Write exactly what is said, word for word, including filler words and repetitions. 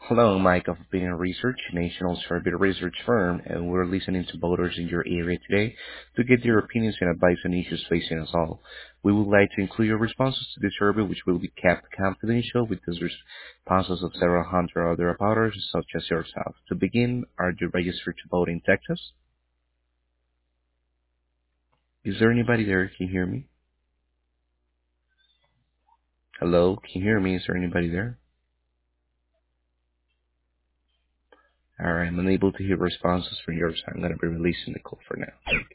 Hello, Mike of Opinion Research, national survey research firm, and we're listening to voters in your area today to get their opinions and advice on issues facing us all. We would like to include your responses to this survey, which will be kept confidential with the responses of several hundred other voters, such as yourself. To begin, are you registered to vote in Texas? Is there anybody there? Can you hear me? Hello, can you hear me? Is there anybody there? All right, I'm unable to hear responses from yours. I'm going to be releasing the call for now.